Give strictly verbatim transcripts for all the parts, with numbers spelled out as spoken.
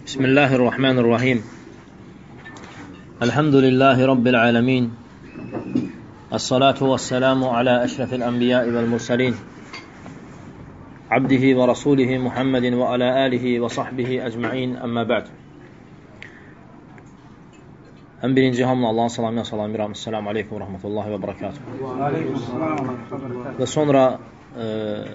Bismillahirrahmanirrahim. Elhamdülillahi Rabbil alemin. Es-salatu vesselamu ala eşrefil enbiya'i vel mursalin. Abdihi ve rasulihi Muhammedin ve ala alihi ve sahbihi ecma'in, əmmə ba'd. Ən birinci hamla Allah'ın salamına salam edirəm. Esselamu aleykum və rahmetullahi və barakatuhu. Və sonra e,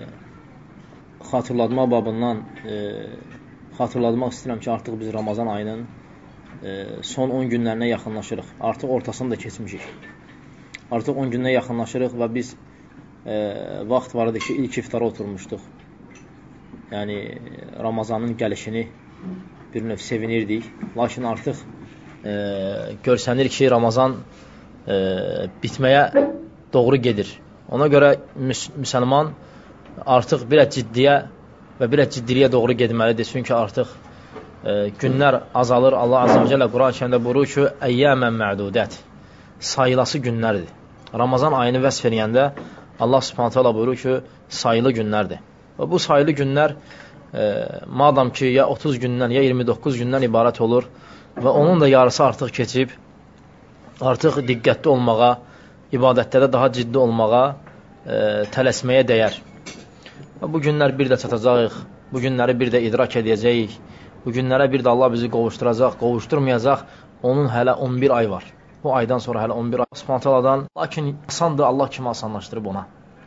xatırlatma babından e, xatırlatmaq istəyirəm ki, artıq biz Ramazan ayının e, son on günlərinə yaxınlaşırıq. Artıq ortasını da keçmişik. Artıq on günə yaxınlaşırıq və biz e, vaxt var idi ki, ilk iftara oturmuşduq. Yəni, Ramazanın gəlişini bir növ sevinirdik. Lakin artıq e, görsənir ki, Ramazan e, bitməyə doğru gedir. Ona görə müs müsəlman artıq bir ciddiyə və bir ciddiliyə doğru getməlidir. Çünki artıq e, günlər azalır. Allah Azze və Cəllə Quran-ı Kərimdə buyurur ki, əyyəmən mə'dudət, sayılası günlərdir. Ramazan ayını vəsf edəndə Allah Subhanahu taala buyurur ki, sayılı günlərdir. Və bu sayılı günlər e, madam ki, ya otuz gündən, ya iyirmi doqquz gündən ibarət olur və onun da yarısı artıq keçib, artıq diqqətli olmağa, ibadətlərdə daha ciddi olmağa, e, tələsməyə dəyər. Bu günlər bir də çatacaq, bu günləri bir də idrak edəcəyik, bu günlərə bir də Allah bizi qovuşturacaq, qovuşturmayacaq, onun hələ on bir ay var. Bu aydan sonra hələ on bir ay spontaladan, lakin asandır, Allah kimi asanlaşdırıb ona.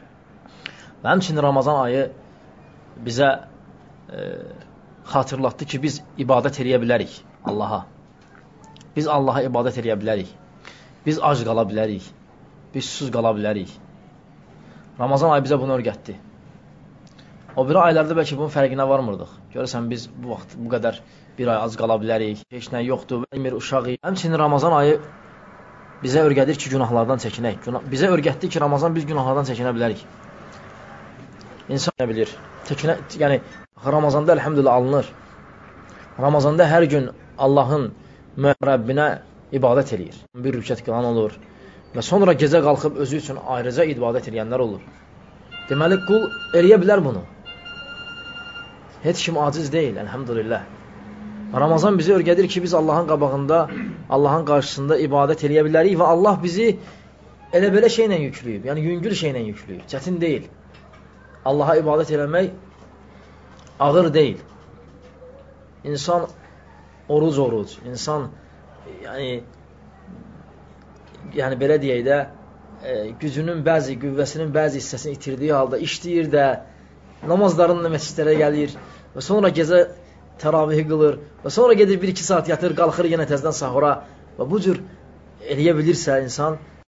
Və həmçinin Ramazan ayı bizə e, xatırlatdı ki, biz ibadət eləyə bilərik Allaha. Biz Allaha ibadət eləyə bilərik. Biz ac qala bilərik. Biz susuz qala bilərik. Ramazan ayı bizə bunu öyrətdi. O biri aylarda bəlkə bunun fərqinə varmırdıq. Görürsən, biz bu vaxt bu qədər bir ay az qala bilərik, heç nə yoxdur, bilmir, uşağıyıq. Həmçinin Ramazan ayı bizə öyrədir ki, günahlardan çəkinək. Günah, bizə öyrətdi ki, Ramazan biz günahlardan çəkinə bilərik. İnsan nə bilir? Çəkinə, yəni, Ramazanda əlhəmdülillah alınır. Ramazanda hər gün Allahın Rəbbinə ibadət eləyir. Bir rükət qılan olur və sonra gecə qalxıb özü üçün ayrıca ibadət eləyənlər olur. Deməli, qul eləyə bilər bunu. Heç kim aciz deyil, əlhəmdülillah. Ramazan bizi öyrədir ki, biz Allahın qabağında, Allahın qarşısında ibadət eləyə bilərik və Allah bizi elə belə şeylə yüklüyüb, yəni yüngül şeylə yüklüyüb, çətin deyil. Allaha ibadət eləmək ağır deyil. İnsan oruc-oruc, insan yəni, yəni belə deyək də, e, gücünün bəzi, qüvvəsinin bəzi hissəsini itirdiyi halda işləyir də, namazlarınla məscidlərə gəlir və sonra gecə təravihi qılır və sonra gedir bir iki saat yatır, qalxır yenə təzdən sahura və bu cür eləyə bilirsə insan,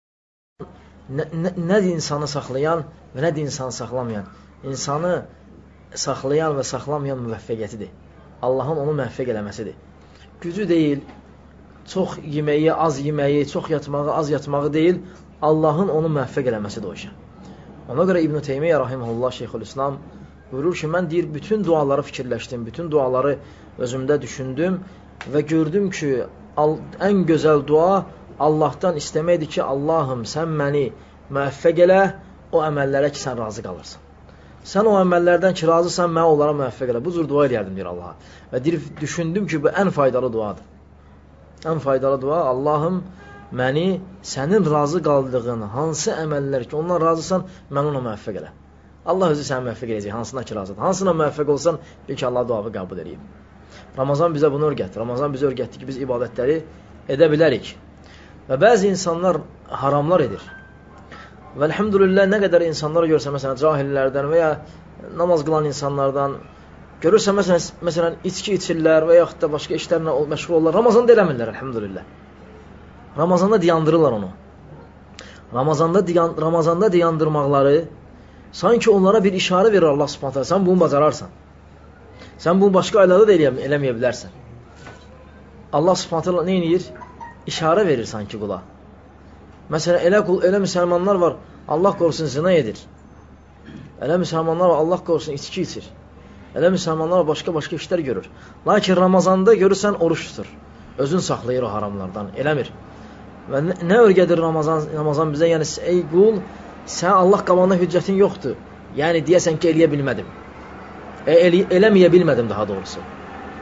nədir insanı saxlayan və nədir insanı saxlamayan? İnsanı saxlayan və saxlamayan müvəffəqiyyətidir. Allahın onu müvəffəq eləməsidir. Gücü deyil, çox yeməyi, az yeməyi, çox yatmağı, az yatmağı deyil, Allahın onu müvəffəq eləməsidir o işə. Ona görə İbn-i Teymiyyə rahimehullah Şeyxülislam buyurur ki, mən deyir, bütün duaları fikirləşdim, bütün duaları özümdə düşündüm və gördüm ki, ən gözəl dua Allahdan istəməkdir ki, Allahım, sən məni müvəffəq elə o əməllərə ki, sən razı qalırsan. Sən o əməllərdən ki, razısan, mən onlara müvəffəq elə. Bu cür dua eləyərdim, deyir Allaha. Və deyir, düşündüm ki, bu ən faydalı duadır. Ən faydalı dua, Allahım, məni sənin razı qaldığın hansı əməllər ki, ondan razısan, mən ona müvəffəq elə. Allah özü səni müvəffəq edəcək, hansına ki, razıdır. Hansına müvəffəq olsan, bil ki, Allah duavı qəbul edeyim. Ramazan bizə bunu öyrətdi. Ramazan bizə öyrətdi ki, biz ibadətləri edə bilərik. Və bəzi insanlar haramlar edir. Və əlhəmdülillah, nə qədər insanlar görsə, məsələn, cahillərdən və ya namaz qılan insanlardan, görürsə, məsələn, məsələn, içki içirlər və yaxud da başqa işlərlə məşğul olurlar. Ramazanda eləmirlər, əlhəmdülillah. Ramazanda diyandırırlar onu. Ramazanda, diyan, Ramazanda diyandırmaqları sanki onlara bir işarə verir Allah Subhanahu taala. Sən bunu bacararsan. Sən bunu başqa aylarda da eləyə, eləməyə bilərsən. Allah Subhanahu taala nə edir? İşarə verir sanki qula. Məsələn, elə, qul, elə müsəlmanlar var, Allah qorusun zina edir. Elə müsəlmanlar var, Allah qorusun içki içir. Elə müsəlmanlar var, başqa-başqa işlər görür. Lakin Ramazanda görürsən, oruç tutur. Özün saxlayır o haramlardan, eləmir. Və nə, nə örgədir Ramazan, Ramazan bizə? Yəni, ey qul, sən Allah qabağında hüccətin yoxdur. Yəni, deyəsən ki, eləyə bilmədim. E, elə, eləməyə bilmədim daha doğrusu.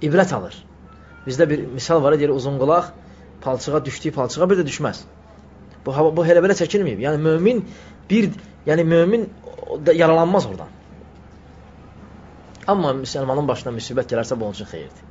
ibrət alır. Bizdə bir misal var, deyir, uzun qulaq palçığa düşdüyü palçığa bir də düşməz. Bu, bu elə belə çəkilməyib. Yəni, mömin bir, yəni mömin yaralanmaz oradan. Amma müsəlmanın başına müsibət gələrsə, bu onun üçün xeyirdir.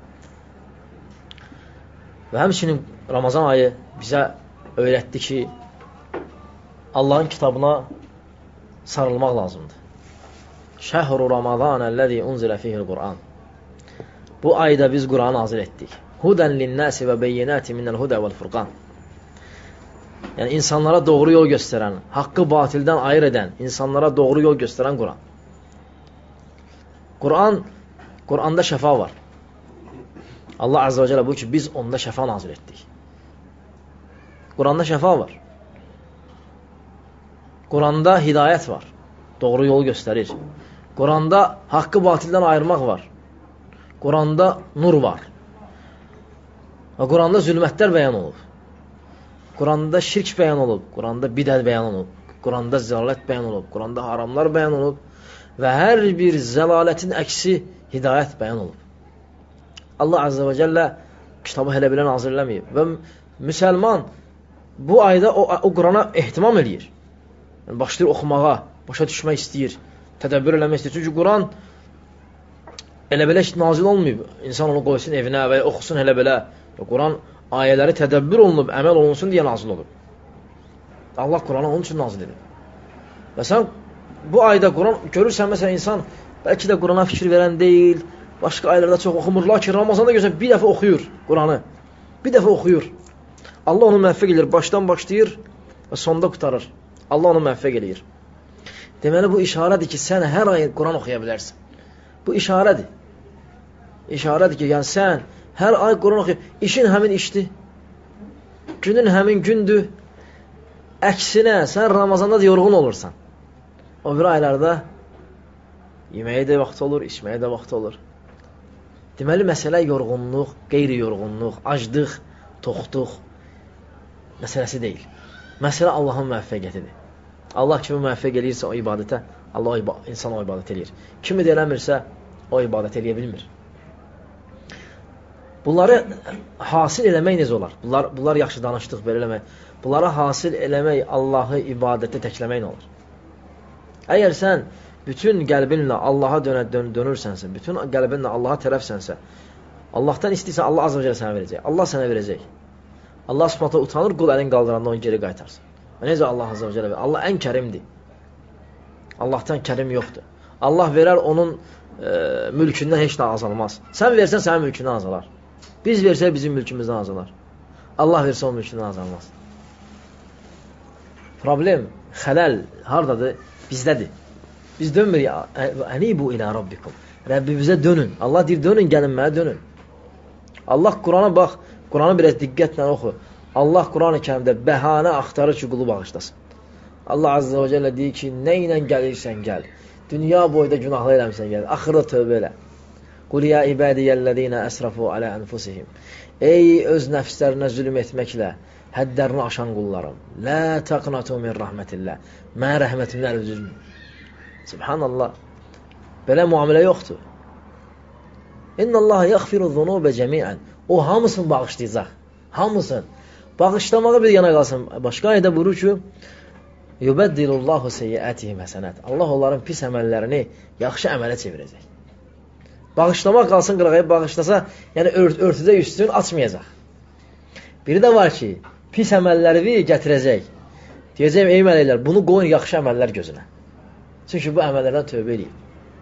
Və həmçinin Ramazan ayı bizə öyrətdi ki, Allahın kitabına sarılmaq lazımdır. Şəhru Ramazan əlləzi unzilə fihil Qur'an. Bu ayda biz Qur'anı nazil etdik. Hudən linnəsi və beyyinəti minəl hudə vəl furqan. Yəni, insanlara doğru yol göstərən, haqqı batildən ayır edən, insanlara doğru yol göstərən Qur'an. Qur'an, Qur'anda şəfa var. Allah Azze və Cəllə bu ki, biz onda şəfa nazil etdik. Qur'anda şəfa var. Qur'anda hidayət var. Doğru yolu göstərir. Qur'anda haqqı batildən ayırmaq var. Qur'anda nur var. Və Qur'anda zülmətlər bəyan olub. Qur'anda şirk bəyan olub. Qur'anda bidət bəyan olub. Qur'anda zəlalət bəyan olub. Qur'anda haramlar bəyan olub. Və hər bir zəlalətin əksi hidayət bəyan olub. Allah Azze və Cəllə kitabı hələ belə nazirləməyib. Və müsəlman bu ayda o, o Qur'ana ehtimam edir. Yəni, başlayır oxumağa, başa düşmək istəyir, tədəbbür eləmək istəyir. Çünki Qur'an elə belə nazil olmayıb. İnsan onu qoysun evinə və oxusun elə belə. Qur'an ayələri tədəbbür olunub, əməl olunsun deyə nazil olub. Allah Qur'anı onun üçün nazil edib. Və sən bu ayda Qur'an görürsən, məsələn, insan bəlkə də Qur'ana fikir verən deyil, başqa aylarda çox oxumur, lakin Ramazanda görsən bir dəfə oxuyur Qur'anı. Bir dəfə oxuyur. Allah onu müvəffəq edir, başdan başlayır və sonda qutarır. Allah onu müvəffəq edir. Deməli, bu işarədir ki, sən hər ay Qur'an oxuya bilərsən. Bu işarədir. İşarədir ki, yəni sən hər ay Qur'an oxuyur. İşin həmin işdir. Günün həmin gündür. Əksinə, sən Ramazanda da yorğun olursan. O bir aylarda yeməyə də vaxt olur, içməyə də vaxt olur. Deməli, məsələ yorğunluq, qeyri-yorğunluq, aclıq, toxluq məsələsi deyil. Məsələ Allahın müvəffəqiyyətidir. Allah kimi müvəffəq eləyirsə o ibadətə, Allah o, insan o ibadət eləyir. Kimi də eləmirsə, o ibadət eləyə bilmir. Bunları hasil eləmək necə olar? Bunlar, bunlar yaxşı danışdıq, belə eləmək. Bunları hasil eləmək Allahı ibadətə təkləmək olur. Əgər sən bütün qəlbinlə Allaha dönə, dön, dönürsənsə, bütün qəlbinlə Allaha tərəfsənsə, Allahdan istəyirsən, Allah azə və cələ sənə verəcək. Allah sənə verəcək. Allah subhanətə utanır, qul əlin qaldıranda onu geri qaytarsın. Və necə Allah azə və cələ verir? Allah ən kərimdir. Allahdan kərim yoxdur. Allah verər, onun e, mülkündən heç nə azalmaz. Sən versən, sənin mülkündən azalar. Biz versək, bizim mülkümüzdən azalar. Allah versə, onun mülkündən azalmaz. Problem, xələl haradadır? Bizdədir. Biz dönmürük, ənibu ilə Rabbikum. Rəbbimizə dönün. Allah deyir, dönün, gəlin mənə dönün. Allah Qurana bax, Quranı biraz diqqətlə oxu. Allah Quran-ı Kərimdə bəhanə axtarır ki, qulu bağışlasın. Allah Azze və Cəllə deyir ki, nə ilə gəlirsən gəl. Dünya boyda günahlı eləmsən gəl. Axırda tövbə elə. Qul ya ibadiyyəllədinə əsrafu alə ənfusihim. Ey öz nəfslərinə zülm etməklə həddlərini aşan qullarım. Lə təqnatu min rəhmətillə. Mənə rəhmətimdən üzülün. Subhanallah. Belə müamilə yoxdur. İnnəllaha yəxfiru zunubə cəmiən. O hamısını bağışlayacaq. Hamısını. Bağışlamağı bir yana qalsın. Başqa ayədə buyurur ki, yubəddilullahu seyyiətihim həsənət. Allah onların pis əməllərini yaxşı əmələ çevirəcək. Bağışlamaq qalsın qırağaya bağışlasa, yəni ört örtüdə üstün açmayacaq. Biri də var ki, pis əməlləri gətirəcək. Deyəcək, ey mələklər, bunu qoyun yaxşı əməllər gözünə. Çünki bu əməllərdən tövbə edeyim.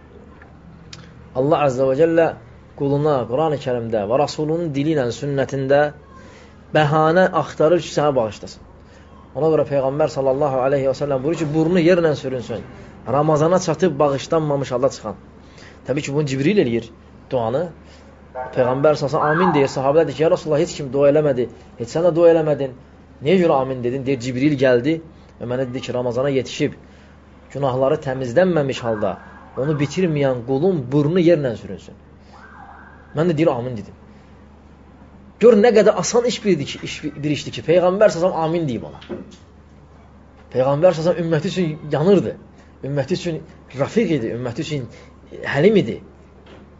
Allah Azze və Cəllə quluna Quran-ı Kərimdə və Rasulunun dili ilə, sünnətində bəhanə axtarır ki, sənə bağışlasın. Ona görə Peyğəmbər sallallahu aleyhi və səlləm buyurur ki, burnu yerlə sürünsün. Ramazana çatıb bağışlanmamış halda çıxan. Təbii ki, bunu Cibril eləyir duanı. Peyğəmbər sallallahu amin deyir. Sahabələr deyir ki, ya Rasulullah, heç kim dua eləmədi. Heç sən də dua eləmədin. Niyə görə amin dedin? Deyir, Cibril gəldi və mənə dedi ki, Ramazana yetişib günahları təmizlənməmiş halda onu bitirməyən qulun burnu yerlə sürünsün. Mən də deyir, amin dedim. Gör nə qədər asan iş bir, iş, bir işdir ki, Peyğəmbər sallallahu amin deyib ona. Peyğəmbər sallallahu ümməti üçün yanırdı. Ümməti üçün rafiq idi, ümməti üçün həlim idi.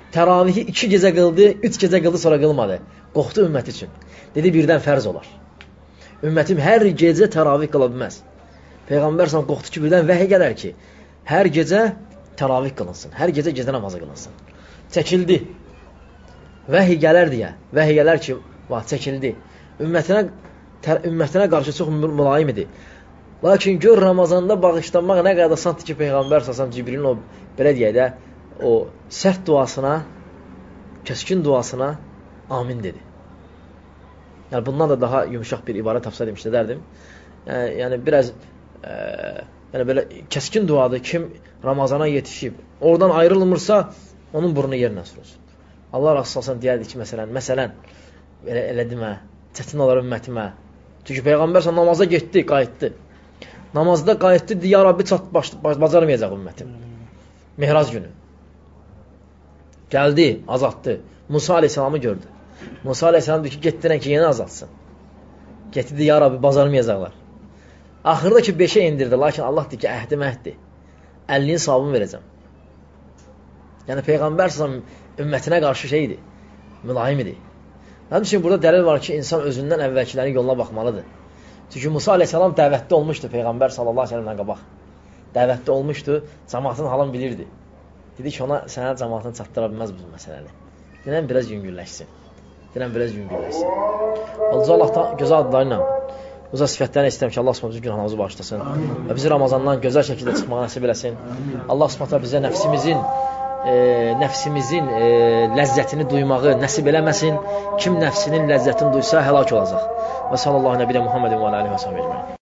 təravihi iki gecə qıldı, üç gecə qıldı, sonra qılmadı. Qorxdu ümməti üçün. Dedi, birdən fərz olar. Ümmətim hər gecə təravih qıla bilməz. Peyğəmbər sən qorxdu ki, birdən vəhiy gələr ki, hər gecə təravih qılınsın, hər gecə gecə namazı qılınsın. Çəkildi. Vəhiy gələr deyə, vəhiy gələr ki, va, çəkildi. Ümmətinə, tər, ümmətinə qarşı çox mülayim idi. Lakin gör Ramazanda bağışlanmaq nə qədər asandır ki, Peyğəmbər səsəm Cibrilin o, belə deyək də, o sərt duasına, kəskin duasına amin dedi. Yəni, bundan da daha yumuşaq bir ibarə tapsaydım işlədərdim. Yəni, yəni biraz e, yəni, belə kəskin duadır. Kim Ramazana yetişib, oradan ayrılmırsa, onun burnu yerinə sürünsün. Allah rəsulullah deyərdi ki, məsələn, məsələn, elə, elə demə, çətin olar ümmətimə. Çünki Peyğəmbər sən namaza getdi, qayıtdı. Namazda qayıtdı, ya Rabbi çat, baş, baş, bacarmayacaq ümmətim. Mehraz günü. Gəldi, azaltdı. Musa aleyhisselamı gördü. Musa aleyhisselam deyir ki, getdirən ki, yeni azaltsın. Getdi, ya Rabbi, bacarmayacaqlar. Axırda ki, beşə indirdi. Lakin Allah deyir ki, əhdi məhdi. əlinin savabını verəcəm. Yəni, Peyğəmbər səsəm ümmətinə qarşı şeydir, mülayim idi. Mənim üçün burada dəlil var ki, insan özündən əvvəlkilərin yoluna baxmalıdır. Çünki Musa aleyhisselam dəvətdə olmuşdu Peyğəmbər sallallahu aleyhi ve sellemdən qabaq. Dəvətdə olmuşdu, cəmaatın halını bilirdi. Dedi ki, ona sənə cəmaatını çatdıra bilməz bu məsələni. Denən biraz yüngülləşsin. Denən biraz yüngülləşsin. Olca Allahdan gözəl adlarıyla, uzaq sifətlərini istəyəm ki, Allah subhanə günahımızı bağışlasın. Və bizi Ramazandan gözəl şəkildə çıxmağa nəsib eləsin. Allah subhanə bizə nəfsimizin E, nəfsimizin e, ləzzətini duymağı nəsib eləməsin. Kim nəfsinin ləzzətini duysa həlak olacaq. Və sallallahu nəbilə Muhammedin və aləhi və səhəmə ecməin.